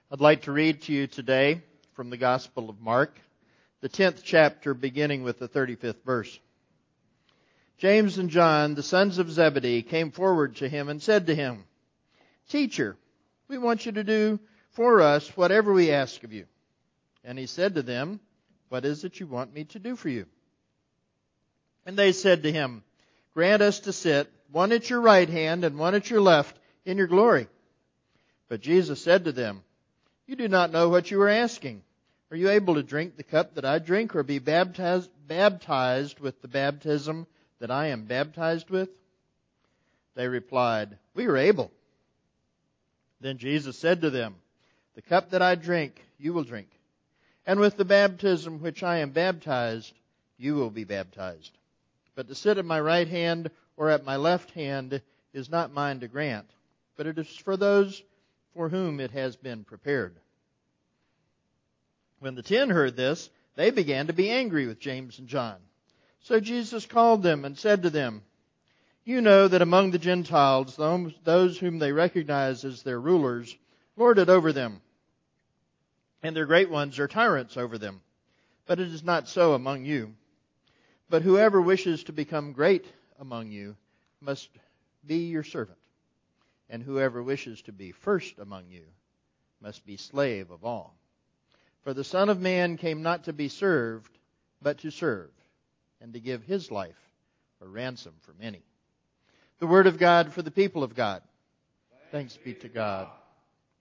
I'd like to read to you today from the Gospel of Mark, the 10th chapter, beginning with the 35th verse. James and John, the sons of Zebedee, came forward to him and said to him, "Teacher, we want you to do for us whatever we ask of you." And he said to them, "What is it you want me to do for you?" And they said to him, "Grant us to sit, one at your right hand and one at your left, in your glory." But Jesus said to them, "You do not know what you are asking. Are you able to drink the cup that I drink, or be baptized with the baptism that I am baptized with?" They replied, "We are able." Then Jesus said to them, "The cup that I drink, you will drink. And with the baptism which I am baptized, you will be baptized. But to sit at my right hand or at my left hand is not mine to grant, but it is for those for whom it has been prepared." When the 10 heard this, they began to be angry with James and John. So Jesus called them and said to them, "You know that among the Gentiles, those whom they recognize as their rulers lord it over them, and their great ones are tyrants over them. But it is not so among you. But whoever wishes to become great among you must be your servant, and whoever wishes to be first among you must be slave of all. For the Son of Man came not to be served, but to serve, and to give his life a ransom for many." The word of God for the people of God. Thanks be to God.